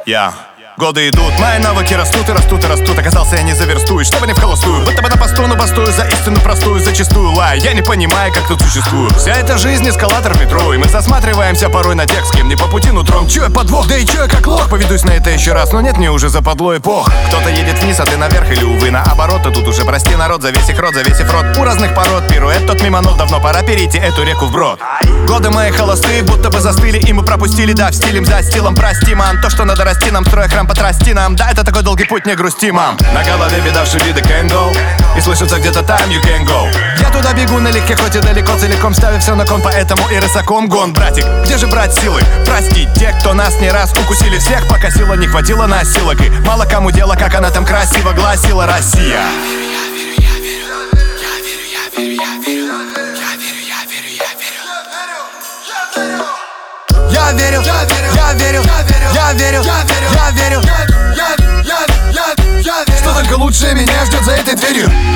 Годы идут, мои навыки растут и растут и растут. Оказался я не за версту, и чтобы не в холостую. Будто бы на посту, но бастую за истину простую. Зачастую лай, я не понимаю, как тут существую. Вся эта жизнь эскалатор в метро, и мы засматриваемся порой на тех, с кем не по пути нутром. Чуя подвох, да и чуя как лох. Поведусь на это еще раз, но нет, мне уже западло эпох. Кто-то едет вниз, а ты наверх, или увы наоборот. А тут уже прости народ, завесив рот, завесив рот. У разных пород пируэт тот мимо ног. Давно пора перейти эту реку вброд. Годы мои холостые, будто бы застыли, и мы пропустили, да, в стилем за стилом. Прости, мам, то, что надо расти нам, строя храм, потрасти нам. Да, это такой долгий путь, не грусти, мам. На голове видавший виды can go, и слышится где-то time you can go. Я туда бегу налегке, хоть и далеко, целиком ставя все на кон, поэтому и рысаком гон. Братик, где же брать силы? Прости те, кто нас не раз укусили всех, пока сила не хватило на силок. И мало кому дело, как она там красиво гласила Россия. Я верил, я верил, я верил, я верил, что только лучшее меня ждет за этой дверью.